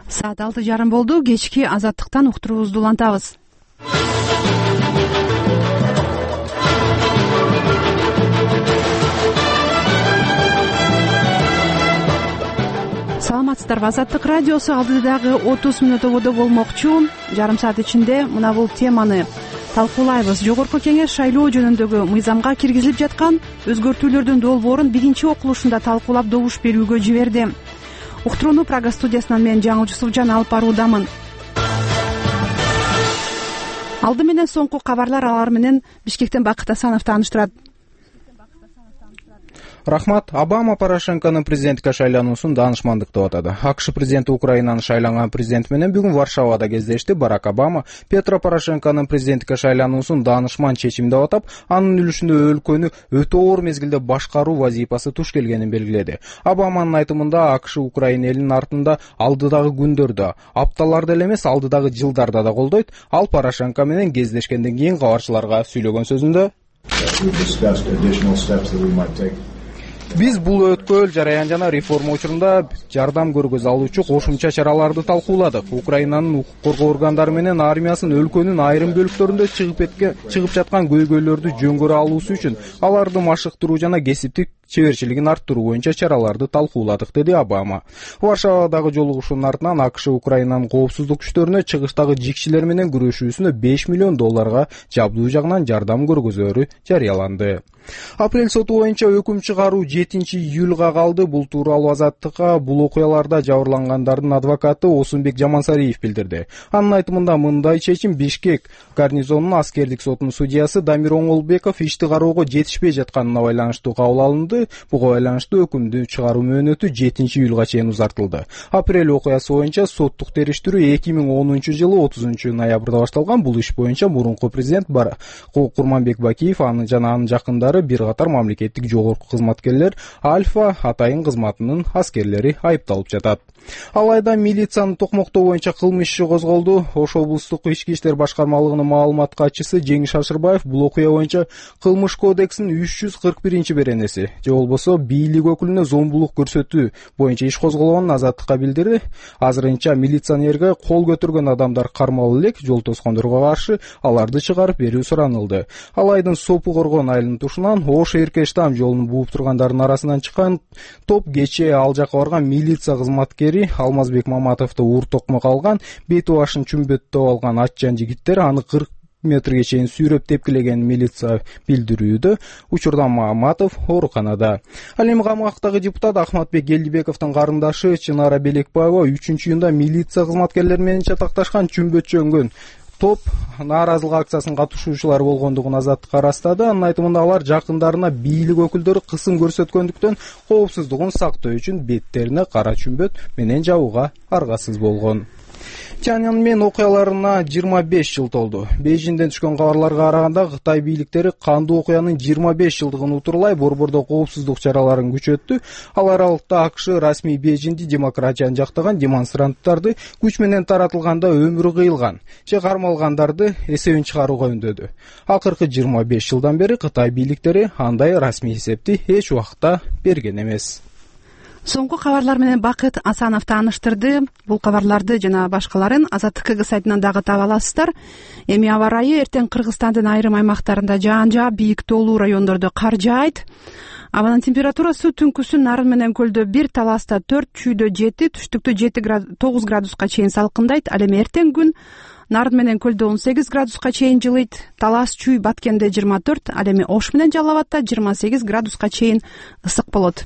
Саат 6:30 болду. Кечки Азаттыктан уктуруубузду улантабыз. Саламатсыздарбы? Азаттык радиосу алдыдагы 30 мүнөт ободо болмокчу. Жарым саат ичинде мына бул теманы талкуулайбыз. Жогорку кеңеш шайлоо жөнүндөгү мыйзамга киргизилип жаткан өзгөртүүлөрдүн долбоорун биринчи окулушунда талкуулап добуш берүүгө жиберди. Уктурууну Прага студиясынан мен Жаңыл Жусупжан алып баруудамын. Алды менен соңку кабарлар, алар менен Бишкектен Бакыт Асанов тааныштырат. Рахмат. Обама Порошенконун президенттикке шайлануусун даанышмандык деп атады. АКШ президенти Украинанын шайланган президенти менен бүгүн Варшавада кездешти. Барак Обама Петро Порошенконун президенттикке шайлануусун даанышман чечим деп атап, анын үлүшүндө өлкөнү өтө оор мезгилде башкаруу вазифасы туш келгенин белгиледи. Обаманын айтымында АКШ Украина элинин артында алдыдагы күндөрдө, апталарда эле эмес, алдыдагы жылдарда да колдойт. Ал Порошенко менен кездешкенден кийин кабарчыларга сүйлөгөн сөзүндө биз бул өткөл, жараян жана реформа учурунда жардам көргөзө алуучу кошумча чараларды талкууладык. Украинанын укук коргоо органдары менен армиясын өлкөнүн айрым бөлүктөрүндө чыгып жаткан көйгөйлөрдү жөнгөрө алуусу үчүн аларды машыктыруу жана кесиптик чеберчилигин арттыруу боюнча чараларды талкууладык, деди Обама. Варшавадагы жолугушуунун артынан АКШ Украинанын коопсуздук күчтөрүнө чыгыштагы жикчилер менен күрөшүүсүнө $5 миллион жабдуу жагынан жардам көргөзөөрү жарыяланды. Апрель соту боюнча өкүм чыгаруу 7-июлга калды. Бул тууралуу Азаттыкка бул окуяларда жабырлангандардын адвокаты Осунбек Жамансариев билдирди. Анын айтымында мындай чечим Бишкек гарнизонунун аскердик сотунун судьясы Дамир Оңолбеков ишти кароого жетишпей жатканына байланыштуу кабыл алынды. Буга байланыштуу өкүмдү чыгаруу мөөнөтү 7-июлга чейин узартылды. Апрель окуясы боюнча соттук териштирүү 2010 жылы 30 ноябрда башталган. Бул иш боюнча мурунку президент Курманбек Бакиев жана анын жакындары бир катар мамлекеттик жогорку кызматкерлер Альфа атайын кызматынын аскерлери айыпталып жатат. Алайда милициянын токмоктоо боюнча кылмыш иши козголду. Ош облустук ички иштер башкармалыгынын маалымат катчысы Жеңиш Ашырбаев бул окуя боюнча кылмыш кодексинин 341-беренеси же болбосо бийлик өкүлүнө зомбулук көрсөтүү боюнча иш козголгонун Азаттыкка билдирди. Азырынча милиционерге кол көтөргөн адамдар кармалып элек, жол тоскондорго каршы аларды чыгарып берүү суранылды. Ал айдын Сопу коргон айылынын тушунан Ош Эркештам жолун бууп тургандардын арасынан чыккан топ кечээ ал жакка барган милиция кызматкери Алмазбек Маматовду уур токмок алган, бети башын чүмбөттөп алган атчан жигиттер аны 40 метрге чейин сүйрөп тепкилеген милиция билдирүүдө. Учурда Маматов ооруканада. Ал эми камактагы депутат Ахматбек Элдибековдун карындашы Чынара Белекбаева 3-июнда милиция кызматкерлери менен чатакташкан чүмбөт топ нааразылык акциясынын катышуучулары болгондугун Азаттыкка ырастады. Анын айтымында алар жакындарына бийлик өкүлдөрү кысым көрсөткөндүктөн коопсуздугун сактоо үчүн беттерине кара чүмбөт менен жабууга аргасыз болгон. Чаньанмен окуяларына 25 жыл толду. Бейжиңден түшкөн кабарларга караганда Кытай бийликтери кандуу окуянын 25 жылдыгын утурлай борбордо коопсуздук чараларын күчөттү. Ал аралыкта АКШ расмий Бейжиңди демократияны жактаган демонстранттарды күч менен таратылганда өмүрү кыйылган же кармалгандарды эсебин чыгарууга үндөдү. Акыркы 25 жылдан бери Кытай бийликтери андай расмий эсепти эч убакта берген эмес. Соңку кабарлар менен Бакыт Асанов тааныштырды. Бул кабарларды жана башкаларын Азаттык сайтынан дагы таба аласыздар. Эми аба ырайы: эртең Кыргызстандын айрым аймактарында жаан жаап, бийик тоолуу райондордо кар жаайт. Абанын температурасы түнкүсүн Нарын менен көлдө 1, Таласта 4, Чүйдө 7, түштүктө 9 градуска чейин салкындайт. Ал эми эртең күн Нарын менен көлдө 18 градуска чейин жылыйт. Талас, Чүй, Баткенде 24, ал эми Ош менен Жалал Абадта 28 градуска чейин ысык болот.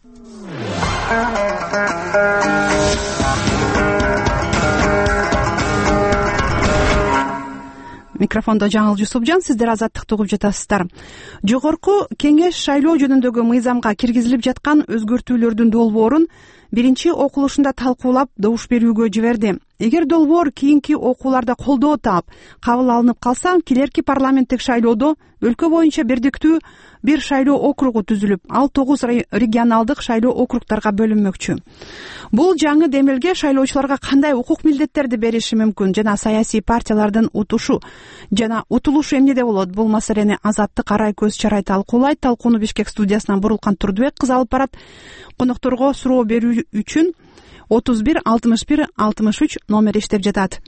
Микрофондо Жаңыл Жусупжан, сиздер Азаттыкты угуп жатасыздар. Жогорку кеңеш шайлоо жөнүндөгү мыйзамга киргизилип жаткан өзгөртүүлөрдүн долбоорун биринчи окулушунда талкуулап добуш берүүгө жиберди. эгер долбоор кийинки окууларда колдоо таап кабыл алынып калса, келерки парламенттик шайлоодо өлкө боюнча бирдиктүү бир шайлоо округу түзүлүп, ал 9 регионалдык шайлоо округдарга бөлүнмөкчү. Бул жаңы демилге шайлоочуларга кандай укук милдеттерди бериши мүмкүн жана саясий партиялардын утушу жана утулушу эмнеде болот? Бул маселени Азаттык арай көз чарай талкуулайт. Талкууну Бишкек студиясынан Бурулкан Турдубек кызы алып барат. Конокторго суроо берүү үчүн 31 61 63 номер иштеп жатат.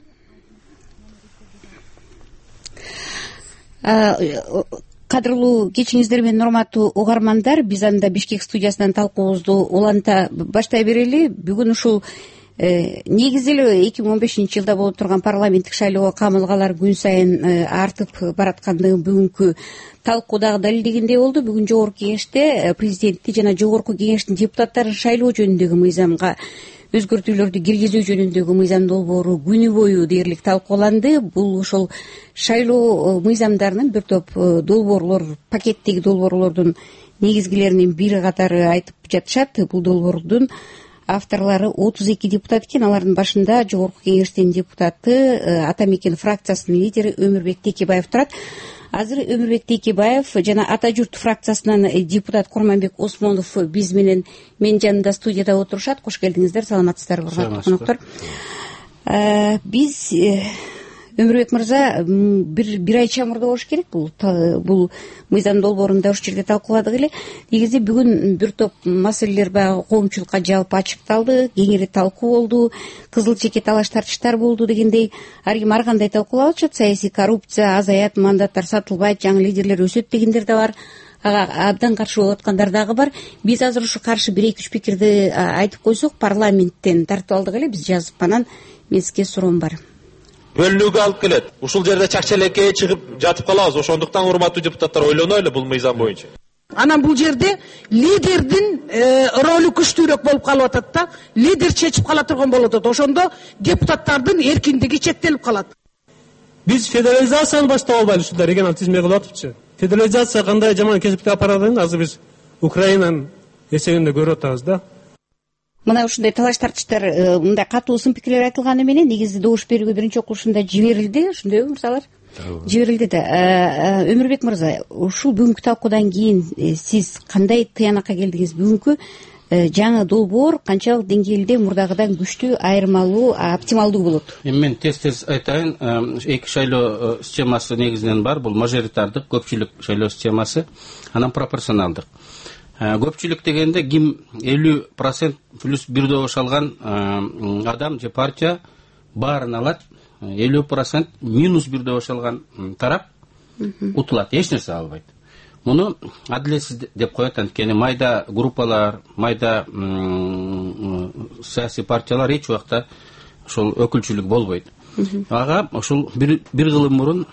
Кадырлуу кечиңиздер менен урматтуу угармандар, биз анда Бишкек студиясынан талкуубузду уланта баштай берели. Бүгүн ушул негизи эле 2015 жылда болуп турган парламенттик шайлоого камылгалар күн сайын артып бараткандыгын бүгүнкү талкуу дагы далилдегендей болду. Бүгүн жогорку кеңеште президентти жана жогорку кеңештин депутаттарын шайлоо жөнүндөгү мыйзамга өзгөртүүлөрдү киргизүү жөнүндөгү мыйзам долбоору күнү бою дээрлик талкууланды. Бул ошол шайлоо мыйзамдарынын бир топ долбоорлор, пакеттеги долбоорлордун негизгилеринин бири катары айтып жатышат. Бул долбоордун авторлору 32 депутат экен. Алардын башында жогорку кеңештин депутаты, Ата Мекен фракциясынын лидери Өмүрбек Текебаев турат. Азыр Өмүрбек Текебаев жана Ата Журт фракциясынан депутат Курманбек Осмонов биз менен мен жанымда студияда отурушат. Кош келдиңиздер, саламатсыздарбы урматтуу коноктор? Биз Өмүрбек мырза бир ай чамурда болуш керек. Бул мыйзам долбоорун да ушул жерде талкууладык эле. Негизи бүгүн бир топ маселелер баягы коомчулукка жалпы ачыкталды, кеңири талкуу болду, кызыл чеке талаш тартыштар болду дегендей. Ар ким ар кандай талкуулап атышат. Саясий коррупция азаят, мандаттар сатылбайт, жаңы лидерлер өсөт дегендер да бар. Ага абдан каршы болуп аткандар дагы бар. Биз азыр ушу каршы 1-2 пикирди айтып койсок, парламенттен тартып алдык эле, биз жазып. Анан мен сизге суроом бар. Бөлүүгө алып келет. Ушул жерде чакчелекке чыгып жатып калабыз. Ошондуктан урматтуу депутаттар ойлонойлу бул мыйзам боюнча. Анан бул жерде лидердин ролу күчтүүрөөк болуп калып атат да, лидер чечип кала турган болот. Ошондо депутаттардын эркиндиги чектелип калат. Биз федерализацияны баштап албайлы ушундай регионал тизме кылып атыпчы. Федерализация кандай жаман кесипти апарадыгын азыр биз Украинанын эсебинде көрүп атабыз да. Мына ушундай талаш тартыштар, мындай катуу сын пикирлер айтылганы менен негизи добуш берүүгө биринчи окуушунда жиберилди, ошондойбу мырзалар? Жиберилди да. Өмүрбек мырза, ушул бүгүнкү талкуудан кийин сиз кандай тыянакка келдиңиз? Бүгүнкү жаңы долбоор канчалык деңгээлде мурдагыдан күчтүү, айырмалуу, оптималдуу болот? Мен тез айтайын, эки шайлоо системасы негизинен бар. Бул мажоритардык, көпчүлүк шайлоо системасы, анан пропорционалдык. Көпчүлүк дегенде ким 50% плюс бир добуш алган адам же партия баарын алат, 50% минус бир добуш алган тарап утулат, эч нерсе албайт. Муну адилетсиз деп коет, анткени майда группалар, майда саясий партиялар эч убакта ошол өкүлчүлүк болбойт. Ага ошол бир кылым мурун,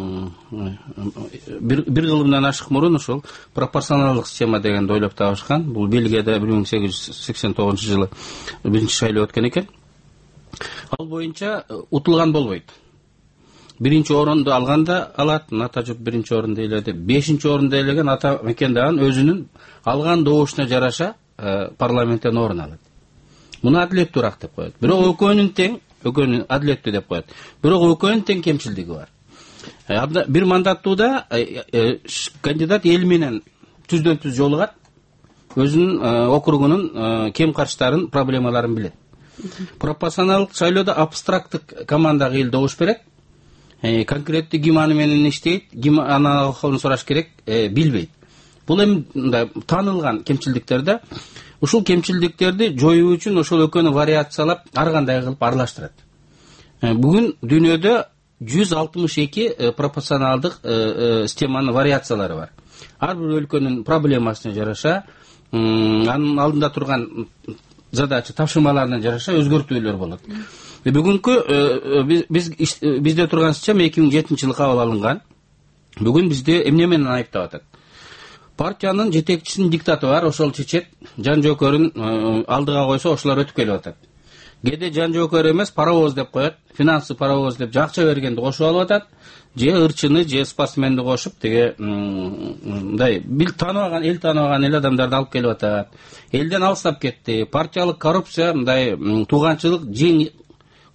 бир кылымдан ашык мурун ошол пропорционалдык система дегенди ойлоп табышкан. Бул Бельгияда 1889 жылы биринчи шайлоо өткөн экен. Ал боюнча утулган болбойт. Биринчи орунду алганда алат, Ата Журт биринчи орунду ээледи. 5-чи орунду ээлеген Ата Мекен дагы өзүнүн алган добушуна жараша парламенттен орун алат. Муну адилеттүүрак деп коет. Бирок экөөнүн тең, экөөнүн адилеттүү деп коет. Бирок экөөнүн тең кемчилдиги бар. Бир мандаттууда кандидат эл менен түздөн түз жолугат, өзүнүн округунун кем карчтарын, проблемаларын билет. Пропорционалдык шайлоодо абстракттык командага эл добуш берет. Конкреттүү ким аны менен иштейт, ким анын акыбын сураш керек, билбейт. Бул эми таанылган кемчилдиктер да. Ушул кемчилдиктерди жоюу үчүн ошол экөөнү вариациялап, ар кандай кылып аралаштырат. Бүгүн дүйнөдө 162 пропорционалдык системанын вариациялары бар. Ар бир өлкөнүн проблемасына жараша, анын алдында турган задача, тапшырмаларына жараша өзгөртүүлөр болот. Бүгүнкү бизде турган система 2007 жылы кабыл алынган. Бүгүн бизде эмне менен айыптап атат? Партиянын жетекчисинин диктаты бар, ошол чечет, жан жөкөрүн алдыга койсо ошолор өтүп келип атат. Кээде жан жөкөр эмес, паровоз деп коет, финансы паровоз деп акча бергенди кошуп алып атат, же ырчыны, же спортсменди кошуп, теге мындай эл тааныбаган эл адамдарды алып келип атат. Элден алыстап кетти. Партиялык коррупция, мындай тууганчылык, жең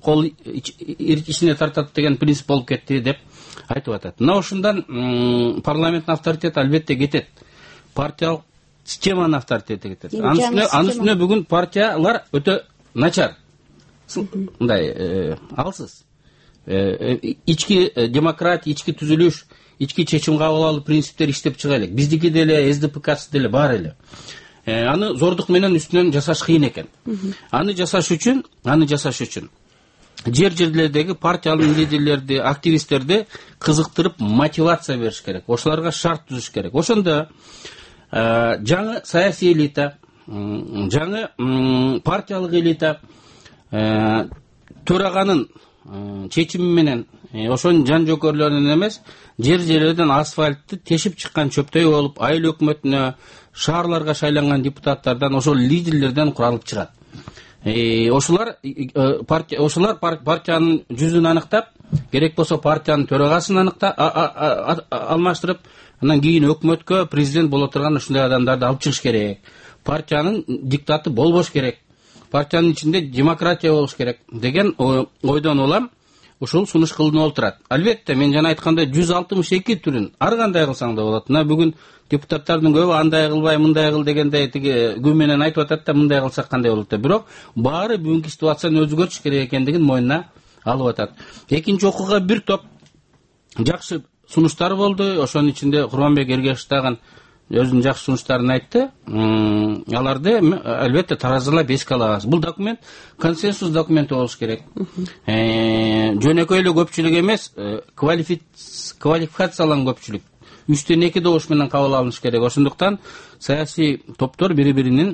кол ичине тартат деген принцип болуп кетти деп айтып атат. Мына ушундан парламенттин авторитети албетте кетет. Партиялык системанын авторитети кетет. Анын үстүнө бүгүн партиялар өтө начар. Мындай алсыз. Ички демократия, ички түзүлүш, ички чечим кабыл алуу принциптер иштеп чыга элек. Биздики деле, СДПКсы деле бар эле. Аны зордук менен үстүнөн жасаш кыйын экен. Аны жасаш үчүн жер-жерлердеги партиялык лидерлерди, активисттерди кызыктырып мотивация бериш керек. Ошолорго шарт түзүш керек. Ошондо жаңы саясий элита, жаңы партиялык элита төраганын чечими менен ошонун жан жөкөрлөрүнөн эмес, жер-жерлерден асфальтты тешип чыккан чөптөй болуп, айыл өкмөтүнө, шаарларга шайланган депутаттардан, ошол лидерлерден куралып чыгат. Ошолар партиянын жүзүн аныктап, керек болсо партиянын төрагасын алмаштырып, анан кийин өкмөткө президент боло турган ушундай адамдарды алып чыгыш керек. Партиянын диктаты болбош керек. Партиянын ичинде демократия болуш керек деген ойдон улам ушул сунуш кылынып отурат. Албетте мен жана айткандай 162 түрүн ар кандай кылсаң да болот. Мына бүгүн депутаттардын көбү андай кылбай, мындай кыл дегендей күн менен айтып атат да, мындай кылсак кандай болот деп. Бирок баары бүгүнкү ситуацияны өзгөртүш керек экендигин мойнуна алып атат. Экинчи окууга бир топ жакшы сунуштар болду. Ошонун ичинде Курманбек Эргешев дагы өзүнүн жакшы сунуштарын айтты. Аларды албетте таразылап эске алабыз. Бул документ консенсус документи болуш керек. Жөнөкөй эле көпчүлүк эмес, квалификацияланган көпчүлүк. 3/2 добуш менен кабыл алыныш керек. Ошондуктан саясий топтор бири-биринин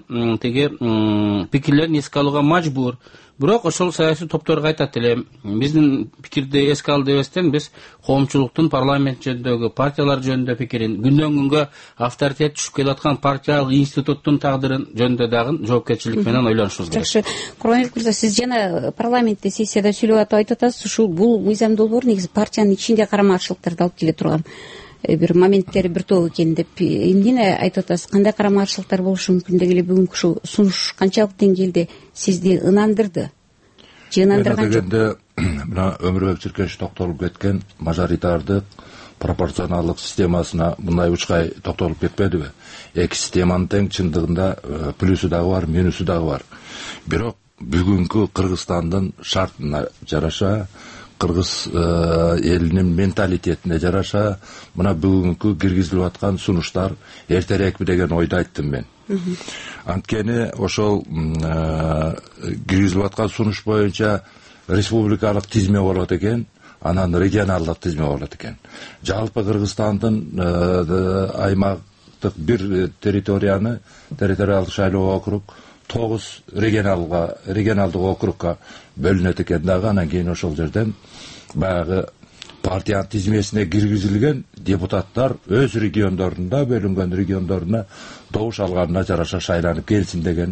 пикирлерин эске алууга мажбур. Бирок ошол саясий топторго айтат эле, биздин пикирди эске ал дебестен биз коомчулуктун парламент жөнүндөгү, партиялар жөнүндө пикирин, күндөн күнгө авторитет түшүп келаткан партиялык институттун тагдырын жөнүндө дагы жоопкерчилик менен ойлонушубуз керек. Жакшы. Курманбек мырза, сиз жана парламентте сессияда сүйлөп айтып атасыз, ушул бул мыйзам долбоор негизи партиянын ичинде карама-каршылыктарды алып келе турган бир моменттери бир топ экен деп эмнени айтып атасыз? Кандай карама-каршылыктар болушу мүмкүн деген эле бүгүнкү ушул сунуш канчалык деңгээлде сизди ынандырды? Же ынандырган жок? Дегенде мына Өмүрбек Чиркешев токтолуп кеткен мажоритардык пропорционалдык системасына мындай учкай токтолуп кетпедиби? Эки системанын тең чындыгында плюсу дагы бар, минусу дагы бар. Бирок бүгүнкү Кыргызстандын шартына жараша, кыргыз элинин менталитетине жараша, мына бүгүнкү киргизилип аткан сунуштар эртерээкпи деген ойду айттым мен. Анткени ошол киргизилип аткан сунуш боюнча республикалык тизме болот экен, анан регионалдык тизме болот экен. Жалпы Кыргызстандын аймактык бир территориалдык шайлоо округ 9 регионалдык округга бөлүнөт экен дагы. Анан кийин ошол жерден баягы партиянын тизмесине киргизилген депутаттар өз региондорунда, бөлүнгөн региондоруна добуш алганына жараша шайланып келсин деген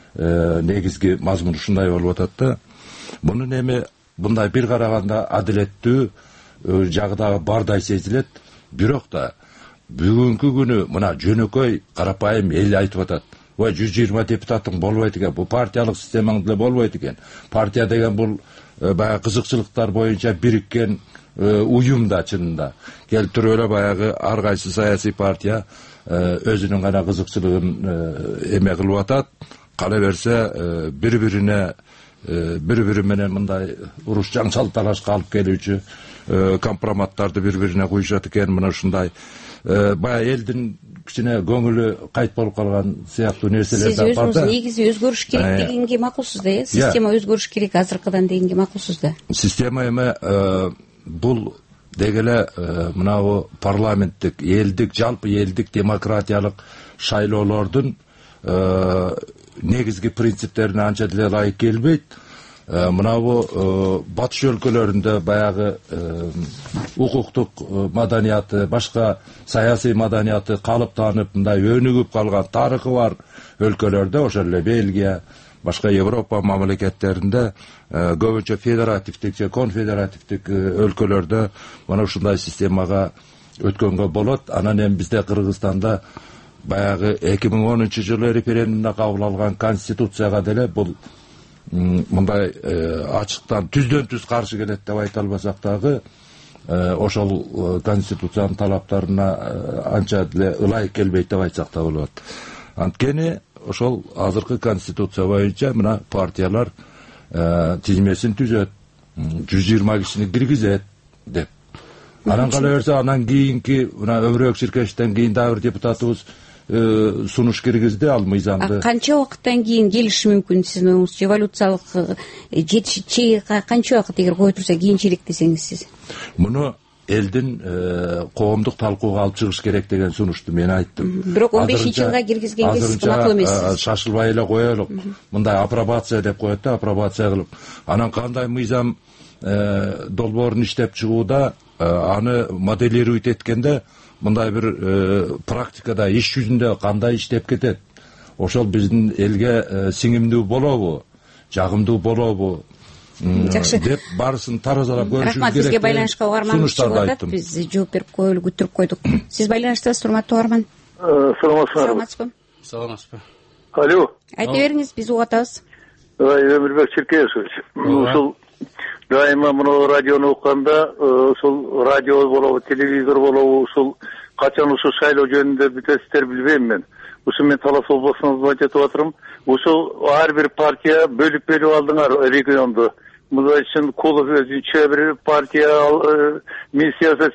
негизги мазмун ушундай болуп атат да. Мунун эми мындай бир караганда адилеттүү жагы дагы бардай сезилет. Бирок да бүгүнкү күнү мына жөнөкөй карапайым эл айтып атат: ой, 120 депутаттың болбойт экен, бул партиялык системаң деле болбойт экен. Партия деген бул баягы кызыкчылыктар боюнча бириккен уюм да чынында. Келип туруп эле баягы ар кайсы саясий партия өзүнүн гана кызыкчылыгын эме кылып атат. Кала берсе бири-бири менен мындай уруш жаңчал талашка алып келүүчү компроматтарды бири-бирине куюшат экен. Мына ушундай баягы элдин кичине көңүлү кайт болуп калган сыяктуу нерселер да бар да. Сиз өзүңүз негизи өзгөрүш керек дегенге макулсуз да, э? Система өзгөрүш керек азыркыдан дегенге макулсуз да. Система эме бул дегеле мынабу парламенттик, элдик, жалпы элдик демократиялык шайлоолордун негизги принциптерине анча деле ылайык келбейт. Мынабу батыш өлкөлөрүндө баягы укуктук маданияты, башка саясий маданияты калыптанып, мындай өнүгүп калган тарыхы бар өлкөлөрдө, ошол эле Бельгия, башка Европа мамлекеттеринде көбүнчө федеративдик же конфедеративдик өлкөлөрдө мына ушундай системага өткөнгө болот. Анан эми бизде Кыргызстанда баягы 2010 жылы референдумда кабыл алган конституцияга деле бул мындай ачыктан түздөн түз каршы келет деп айта албасак дагы ошол конституциянын талаптарына анча деле ылайык келбейт деп айтсак да болот. Анткени ошол азыркы конституция боюнча мына партиялар тизмесин түзөт, 120 кишини киргизет деп. Анан кала берсе анан кийинки мына Өмүрбек Чиркешевден кийин дагы бир депутатыбыз сунуш киргизди ал мыйзамды. Канча убакыттан кийин келиши мүмкүн сиздин оюңузча? Эволюциялык жетиши канча убакыт эгер кое турса кийинчерээк десеңиз сиз? Муну элдин коомдук талкууга алып чыгыш керек деген сунушту мен айттым. Бирок 15-жылга киргизгенге сиз макул эмессиз. Шашылбай эле коелук. Мындай апробация деп коет да, апробация кылып. Анан кандай мыйзам долбоорун иштеп чыгууда аны моделировать эткенде мындай бир практикада иш жүзүндө кандай иштеп кетет, ошол биздин элге сиңимдүү болобу, жагымдуу болобу деп барысын таразалап көрүшүбүз керек. Рахмат, бизге байланышка угарман чыгып атат, биз жооп берип коелу күтүрүп койдук. Сиз байланыштасыз, урматтуу угарман. Саламатсызбы? Саламатсызбы. Алло. Айта бериңиз, биз угуп атабыз. Өмүрбек Чиркешевич, ушул дайыма мына радиону укканда, ушул радио болобу, телевизор болобу, ушул качан ушул шайлоо жөнүндө бүтөсүздөр билбейм мен. Ушул мен Талас областынан айтып атырмын. Ушул ар бир партия бөлүп алдыңар регионду. Мындай үчүн Кулов өзүнчө бир партия, миссиясы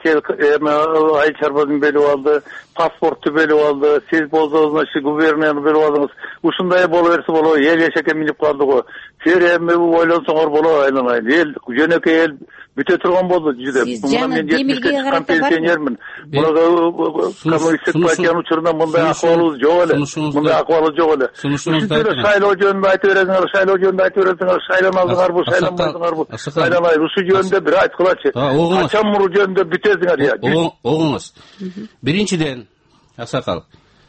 айыл чарбасын бөлүп алды, паспортту бөлүп алды, сиз болсоңуз губернияны бөлүп алдыңыз. Ушундай боло берсе болобу, эл эшекке минип калды го. Сер эми ойлонсоңор болобу, айланайын. Эл жөнөкөй эл бүтө турган болду жүзүп. Мен демилге карап пенсионермин. Мунага коммунисттик партиянын учурунда мындай акыбалыбыз жок эле. Мындай акыбалы жок эле. Сиздер шайлоо жөнүндө айтып бересиңер, шайлоо жөнүндө айтып бересиңер, шайланасыңарбы, шайланбайсыңарбы? Айланайын, ушул жөнүндө бир айткылачы. Качан муру жөнүндө бүтөсүңөр я? Оңуңуз. Биринчиден, Аксакал,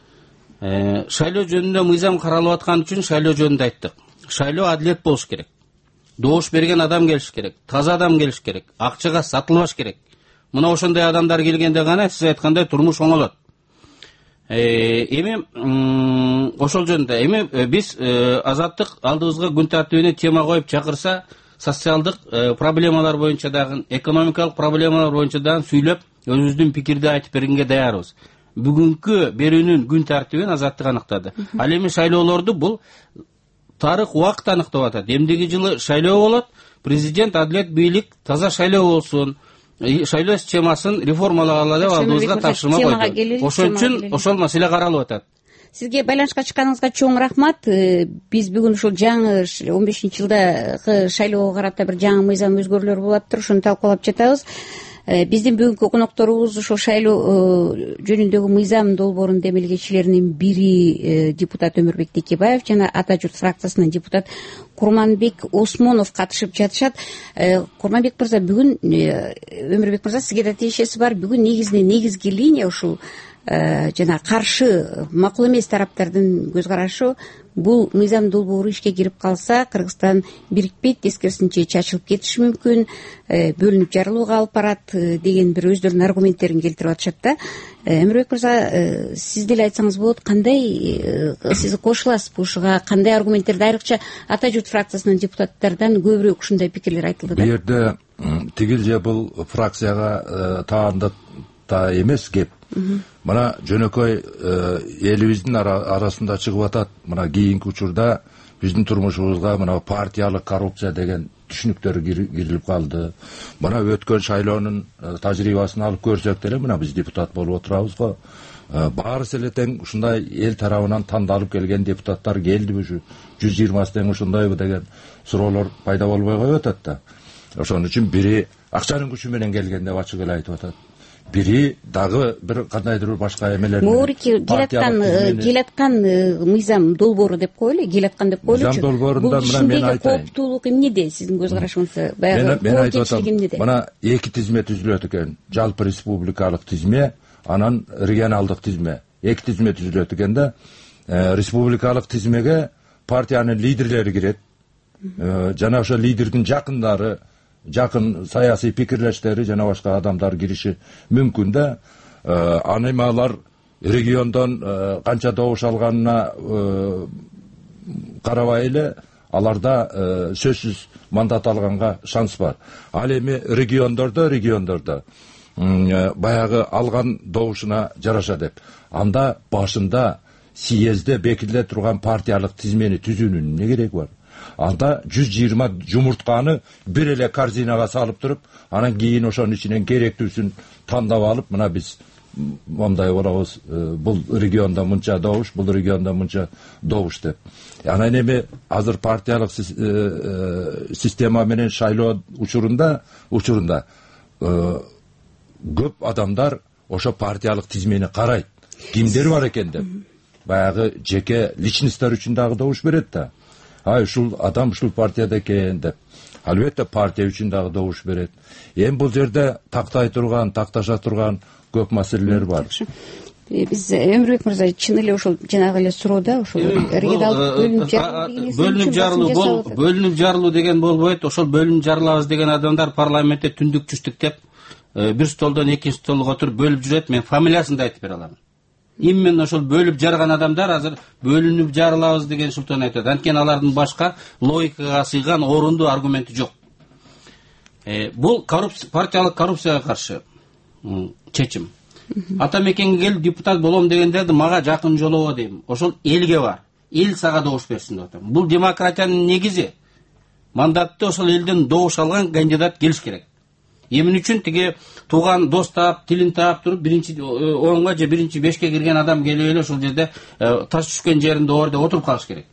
шайлоо жөнүндө мыйзам каралып аткан үчүн шайлоо жөнүндө айттык. Шайлоо адилет болуш керек. Добуш берген адам келиш керек, таза адам келиш керек, акчага сатылбаш керек. Мына ошондой адамдар келгенде гана сиз айткандай турмуш оңолот. Эми ошол жөнүндө эми биз Азаттык алдыбызга күн тартибине тема коюп чакырса, социалдык проблемалар боюнча дагы, экономикалык проблемалар боюнча дагы сүйлөп, өзүбүздүн пикирди айтып бергенге даярбыз. Бүгүнкү берүүнүн күн тартибин Азаттык аныктады. Ал эми шайлоолорду бул тарых убакыт аныктап атат. Эмдиги жылы шайлоо болот, президент, адилет, бийлик таза шайлоо болсун, шайлоо системасын реформалагалы деп алдыбызга тапшырма койду. Ошон үчүн ошол маселе каралып атат. Сизге байланышка чыкканыңызга чоң рахмат. Биз бүгүн ушул жаңы 15-жылдагы шайлоого карата бир жаңы мыйзам өзгөрүүлөр болуп атыптыр, ошону талкуулап жатабыз. Биздин бүгүнкү конокторубуз ушул шайлоо жөнүндөгү мыйзам долбоорунун демилгечилеринин бири депутат Өмүрбек Текебаев жана Ата журт фракциясынын депутат Курманбек Осмонов катышып жатышат. Курманбек мырза, бүгүн Өмүрбек мырза, сизге да тиешеси бар. Бүгүн негизги линия ушул жана каршы макул эмес тараптардын көз карашы, бул мыйзам долбоору ишке кирип калса, Кыргызстан бирикпейт, тескерисинче чачылып кетиши мүмкүн, бөлүнүп жарылууга алып барат деген бир өздөрүнүн аргументтерин келтирип атышат да. Өмүрбек мырза, сиз деле айтсаңыз болот, кандай сиз кошуласызбы ушуга, кандай аргументтерди, айрыкча Ата журт фракциясынын депутаттардан көбүрөөк ушундай пикирлер айтылды да. Бул жерде тигил же бул фракцияга таандык да эмес кеп. Мына жөнөкөй элибиздин арасында чыгып атат. Мына кийинки учурда биздин турмушубузга мына партиялык коррупция деген түшүнүктөр кирилип калды. Мына өткөн шайлоонун тажрыйбасын алып көрсөк деле, мына биз депутат болуп отурабыз го. Баарысы эле тең ушундай эл тарабынан тандалып келген депутаттар келдиби, ушу 120 тең ушундайбы деген суроолор пайда болбой коюп атат да. Ошон үчүн бири акчанын күчү менен келген деп ачык эле айтып атат. Бири дагы бир кандайдыр башка эмелер. Моорики келаткан мыйзам долбоору деп коелу, келаткан деп коелучу. Мыйзам долбоорунда мына мен айтайын. Кооптуулук эмнеде сиздин көз карашыңызда? Мен айтып атам. Мына эки тизме түзүлөт экен. Жалпы республикалык тизме, анан регионалдык тизме. Эки тизме түзүлөт экен да. Республикалык тизмеге партиянын лидерлери кирет. Жана ошо лидердин жакындары, жакын саясий пикирлештери жана башка адамдар кириши мүмкүн да. Аны алар региондон канча добуш алганына карабай эле аларда сөзсүз мандат алганга шанс бар. Ал эми региондордо баягы алган добушуна жараша деп. Анда башында съезде бекитиле турган партиялык тизмени түзүүнүн эмне кереги бар? Анда 120 жумуртканы бир эле корзинага салып туруп, анан кийин ошонун ичинен керектүүсүн тандап алып, мына биз мондай болобуз, бул региондо мынча добуш, бул региондо мынча добуш деп. Анан эми азыр партиялык система менен шайлоо учурунда көп адамдар ошо партиялык тизмени карайт. Кимдер бар экен деп. Баягы жеке личносттар үчүн дагы добуш берет да. Ушул адам ушул партияда экен деп. Албетте партия үчүн дагы добуш берет. Эми бул жерде такташа турган көп маселелер бар. Биз Өмүрбек мырза чын эле ошол жанагы эле суроодо ошол бөлүнүп жарылуу деген болбойт. Ошол бөлүнүп жарылабыз деген адамдар парламентте түндүк түштүк деп бир столдон экинчи столго отуруп бөлүп жүрөт. Мен фамилиясын да айтып бере алам. Именно ошол бөлүп жарган адамдар азыр бөлүнүп жарылабыз деген шылтон айтат. Анткени алардын башка логикага сыйган орундуу аргументи жок. Бул партиялык коррупцияга каршы чечим. Ата мекенге келип депутат болом дегендерди мага жакын жолобо дейм. Ошол элге бар. Эл сага добуш берсин деп атам. Бул демократиянын негизи. Мандатты ошол элден добуш алган кандидат келиш керек. Эмне үчүн тиги тууган дос таап, тилин таап туруп, биринчи 10га же биринчи 5ке кирген адам келип эле ошол жерде таш түшкөн жеринде орде отуруп калыш керек.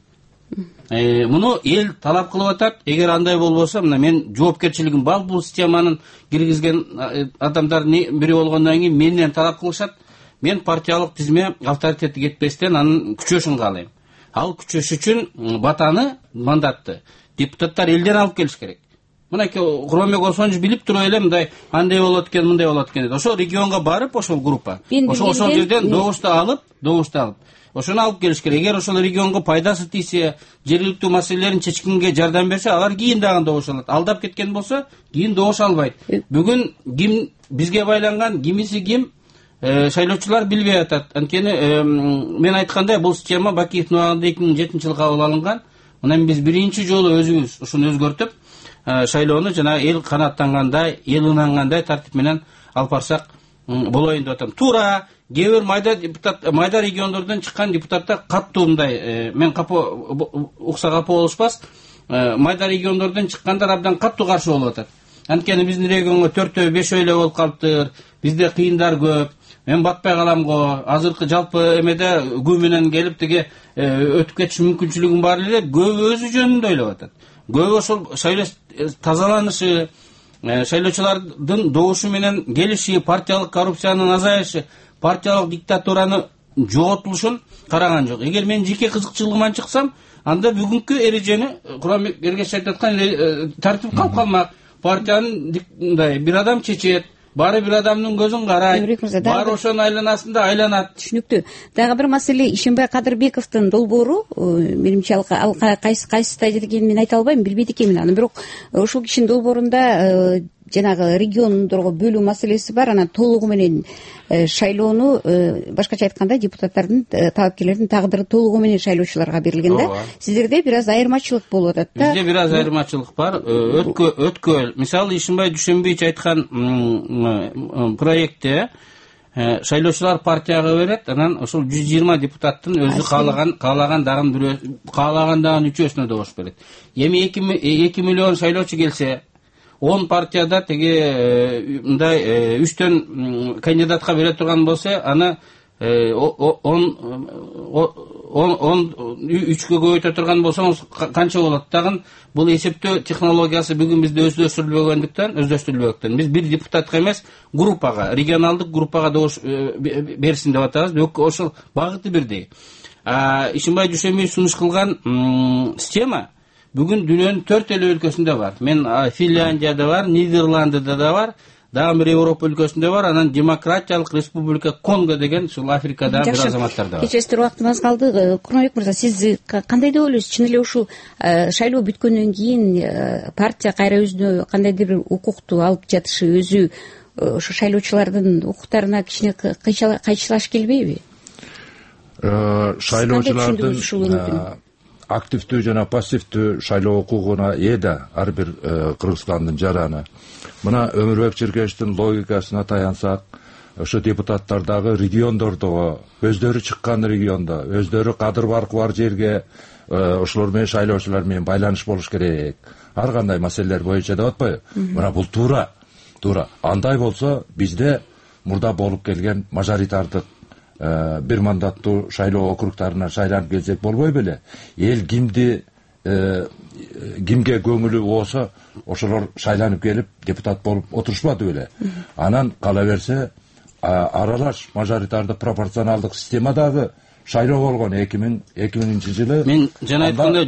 Муну эл талап кылып атат. Эгер андай болбосо, мына мен жоопкерчилигим бар бул системанын киргизген адамдардын бири болгондон кийин менден талап кылышат. Мен партиялык тизме авторитети кетпестен анын күчөшүн каалайм. Ал күчөш үчүн батаны, мандатты депутаттар элден алып келиш керек. Мынакей Куромбек Осонович билип туруп эле мындай андай болот экен, мындай болот экен деп. Ошо регионго барып, ошол группа, ошол жерден добушту алып, ошону алып келиш керек. Эгер ошол регионго пайдасы тийсе, жергиликтүү маселелерин чечкенге жардам берсе, алар кийин дагы добуш алат. Алдап кеткен болсо, кийин добуш албайт. Бүгүн ким бизге байланган, кимиси ким шайлоочулар билбей атат. Анткени мен айткандай, бул система Бакиевдин убагында 2007-жылы кабыл алынган. Мына биз биринчи жолу өзүбүз ушуну өзгөртүп, шайлоону жана эл канааттангандай, эл ынангандай тартип менен алып барсак болоюн деп атам. Туура кээ бир майда региондордон чыккан депутаттар каттуу мындай, мен укса капа болушпас, майда региондордон чыккандар абдан каттуу каршы болуп атат. Анткени биздин регионго 4-5 эле болуп калыптыр, бизде кыйындар көп, мен батпай калам го, азыркы жалпы эмеде күү менен келип тиги өтүп кетиш мүмкүнчүлүгүм бар эле, көбү өзү жөнүндө ойлоп атат. Көбү ошол шайлоо тазаланышы, шайлоочулардын добушу менен келиши, партиялык коррупциянын азайышы, партиялык диктатураны жоготулушун караган жок. Эгер мен жеке кызыкчылыгыман чыксам, анда бүгүнкү эрежени Куромбек Эргеш айтып аткан тартип калып калмак. Партиянын мындай бир адам чечет, баары бир адамдын көзүн карайт, баары ошонун айланасында айланат. Түшүнүктүү. Дагы бир маселе Ишенбай Кадырбековдун долбоору, менимче ал кайсы стадияда экенин мен айта албайм, билбейт экенмин аны. Бирок ушул кишинин долбоорунда жанагы региондорго бөлүү маселеси бар. Анан толугу менен шайлоону, башкача айтканда, депутаттардын, талапкерлердин тагдыры толугу менен шайлоочуларга берилген да. Сиздерде бир аз айырмачылык болуп атат да. Бизде бир аз айырмачылык бар. Өткөл. Мисалы Ишенбай Дүйшөнбиевич айткан проектте шайлоочулар партияга берет, анан ошол 120 депутаттын өзү каалаган дагы үчөөсүнө добуш берет. Эми 2 миллион шайлоочу келсе, 10 партияда теги мындай 3төн кандидатка бере турган болсо, аны 3кө көбөйтө турган болсоңуз канча болот? Тагын бул эсептөө технологиясы бүгүн бизде өздөштүрүлбөгөндүктөн биз бир депутатка эмес, группага, регионалдык группага добуш берсин деп атабыз. Ошол багыты бирдей. Ишенбай Дүйшөнбиев сунуш кылган система бүгүн дүйнөнүн 4 эл өлкөсүндө бар. Мен Финляндияда бар, Нидерландыда да бар, дагы бир Европа өлкөсүндө бар, анан Демократиялык Республика Конго деген ушул Африкада бир азаматтар да бар. Кечестир убактыбыз калды. Курманбек мырза, сиз кандай деп ойлойсуз? Чын эле ушул шайлоо бүткөндөн кийин партия кайра өзүнө кандайдыр бир укукту алып жатышы өзү ошо шайлоочулардын укуктарына кичине кайчылаш келбейби? Шайлоочулардын активдүү жана пассивдүү шайлоо укугуна ээ да ар бир Кыргызстандын жараны. Мына Өмүрбек Черкешевдин логикасына таянсак, ошо депутаттардагы региондордогу өздөрү чыккан региондо, өздөрү кадыр баркы бар жерге ошолор менен шайлоочулар менен байланыш болуш керек. Ар кандай маселелер боюнча деп атпайбы? Мына бул туура. Андай болсо бизде мурда болуп келген мажоритардык бир мандаттуу шайлоо округтарына шайланып келсек болбой беле? Эл кимге көңүлү болсо ошолор шайланып келип депутат болуп отурушпады беле? Анан кала берсе аралаш мажоритардык пропорционалдык системадагы шайлоо болгон 2000-жылы. Мен жана айтканда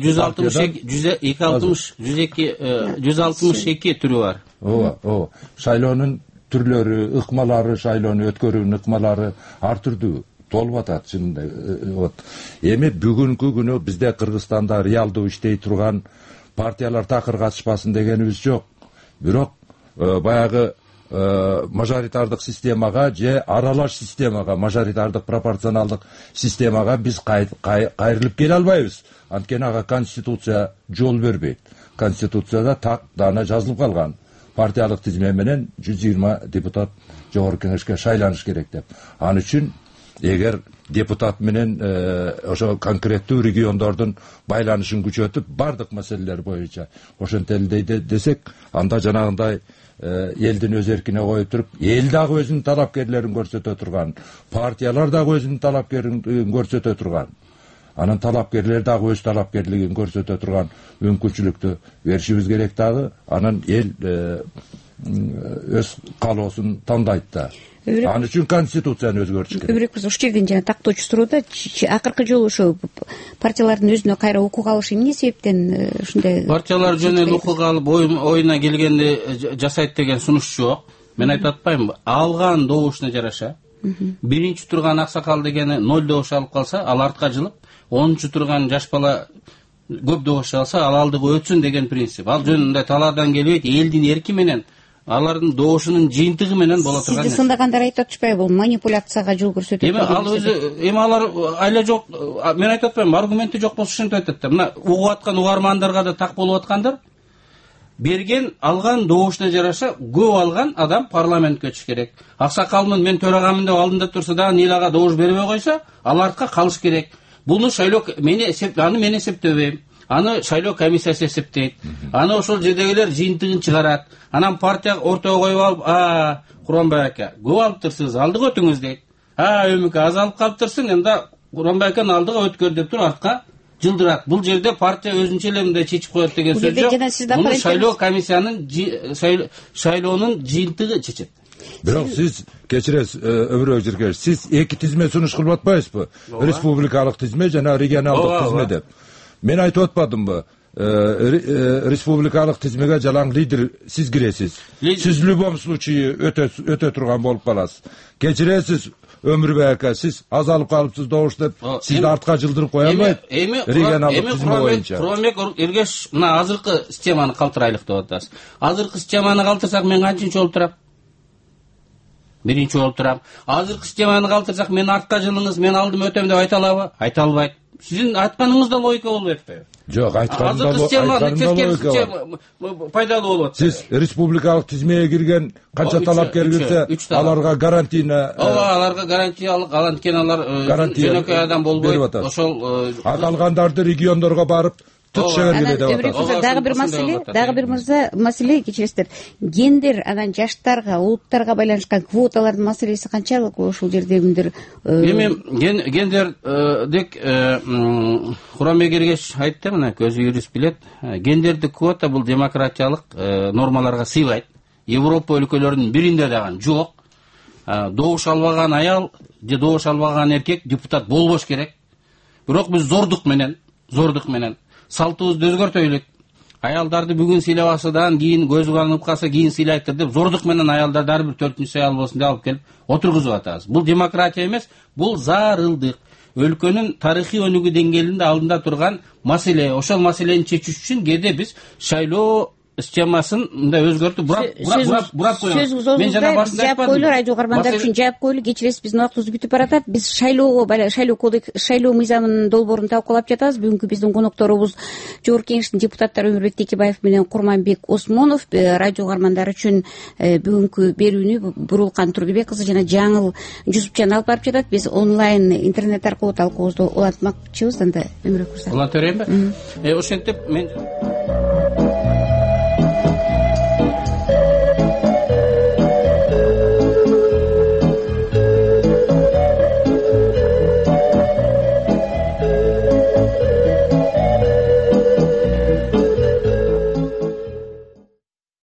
162 түрү бар. Ооба. Шайлоонун түрлөрү, ыкмалары, шайлоону өткөрүүнүн ыкмалары ар түрдүү толуп атат чынында. Эми бүгүнкү күнү бизде Кыргызстанда реалдуу иштей турган партиялар такыр катышпасын дегенибиз жок. Бирок баягы мажоритардык системага же аралаш системага, мажоритардык пропорционалдык системага биз кайрылып келе албайбыз. Анткени ага конституция жол бербейт. Конституцияда так даана жазылып калган. Партиялык тизме менен 120 депутат жогорку кеңешке шайланыш керек деп. Ал үчүн эгер депутат менен ошо конкреттүү региондордун байланышын күчөтүп бардык маселелер боюнча ошентели десек, анда жанагындай элдин өз эркине коюп туруп, эл дагы өзүнүн талапкерлерин көрсөтө турган, партиялар дагы өзүнүн талапкерлерин көрсөтө турган, анан талапкерлер дагы өз талапкерлигин көрсөтө турган мүмкүнчүлүктү беришибиз керек дагы. Анан эл өз каалоосун тандайт да. Ал үчүн конституцияны өзгөртүш керек. Өмүрбек мырза, ушул жерден жана тактоочу суроодо акыркы жолу ошо партиялардын өзүнө кайра укук алышы эмне себептен ушундай? Партиялар жөн эле укук алып оюна келгенди жасайт деген сунуш жок. Мен айтып атпаймынбы? Алган добушуна жараша. Биринчи турган аксакал дегени 0 добуш алып калса, ал артка жылып, 10-чу турган жаш бала көп добуш алса, ал алдыга өтсүн деген принцип. Ал жөнүндө талаардан келбейт, элдин эрки менен алардын добушунун жыйынтыгы менен боло турган. Сизди сындагандар айтып атышпайбы? Бул манипуляцияга жол көрсөтөт. Ал өзү алар айла жок. Мен айтып атпаймынбы? Аргументи жок болсо ушинтип айтат да. Мына угуп аткан угармандарга да так болуп аткандар. Берген алган добушуна жараша көп алган адам парламентке өтүш керек. Аксакалмын, мен төрагамын деп алдында турса да Нилага добуш бербей койсо, ал артка калыш керек. Буну шайлоо мен эсептебейм. Аны шайлоо комиссиясы эсептейт. Аны ошол жердегилер жыйынтыгын чыгарат. Анан партия ортого коюп алып, Куронбай ака, көп алыптырсыз, алдыга өтүңүз дейт. Өмүкө аз алып калыптырсың, анда Куронбай аканы алдыга өткөр деп туруп артка жылдырат. Бул жерде партия өзүнчө эле мындай чечип коет деген сөз жок. Муну шайлоо комиссиянын шайлоонун жыйынтыгы чечет. Бирок сиз кечиресиз, Өмүрбек Черкешев, сиз эки тизме сунуш кылып атпайсызбы? Республикалык тизме жана регионалдык тизме деп. Мен айтып атпадымбы? Республикалык тизмеге жалаң лидер сиз киресиз. Сиз в любом случае өтө турган болуп каласыз. Кечиресиз, Өмүрбек ака, сиз аз алып калыпсыз добуш деп, сизди артка жылдырып кое албайт. Регионалдык тизме боюнча. Куронбек Эргеш, мына азыркы системаны калтырайлык деп атасыз. Азыркы системаны калтырсак мен канчынчы болуп турам? Биринчи болуп турам. Азыркы системаны калтырсак мен артка жылыңыз, мен алдым өтөм деп айта алабы? Айта албайт. Сиздин айтканыңызда логика болбой атпайбы? Жок, айтканымда пайдалуу болуп атат. Сиз республикалык тизмеге кирген канча талапкер кирсе, аларга гарантийна аларга гарантиялык, анткени алар жөнөкөй адам болбойт. Ошол калгандарды региондорго барып тутуша бергиле деп атат. Дагы бир маселе кечиресиздер. Гендер анан жаштарга, улуттарга байланышкан квоталардын маселеси канчалык ушул жерде кимдир? Эми гендер дек Куронбек Эргеш айтты, мына көзү юрист билет. Гендердик квота бул демократиялык нормаларга сыйлайт. Европа өлкөлөрүнүн биринде дагы жок. Добуш албаган аял же добуш албаган эркек депутат болбош керек. Бирок биз зордук менен салтыбызды өзгөртөйлүк. Аялдарды бүгүн сыйлабасыдан кийин көзү каңып калса кийин сыйлайттыр деп зордук менен аялдарды ар бир 4-чү аял болсун деп алып келип отургузуп атабыз. Бул демократия эмес, бул зарылдык. Өлкөнүн тарыхый өнүгүү деңгээлинде алдында турган маселе. Ошол маселени чечиш үчүн кээде биз шайлоо системасын мындай өзгөртүп бурап коюңуз. Мен жана башында жаап коелу, радио угармандар үчүн жаап коелу. Кечиресиз, биздин убактыбыз бүтүп баратат. Биз шайлоо мыйзамынын долбоорун талкуулап жатабыз. Бүгүнкү биздин конокторубуз Жогорку Кеңештин депутаттары Өмүрбек Текебаев менен Курманбек Осмонов. Радио угармандар үчүн бүгүнкү берүүнү Бурулкан Турдубек кызы жана Жаңыл Жусупчан алып барып жатат. Биз онлайн интернет аркылуу талкуубузду улантмакчыбыз. Анда Өмүрбек мырза уланта берейинби? Ошентип мен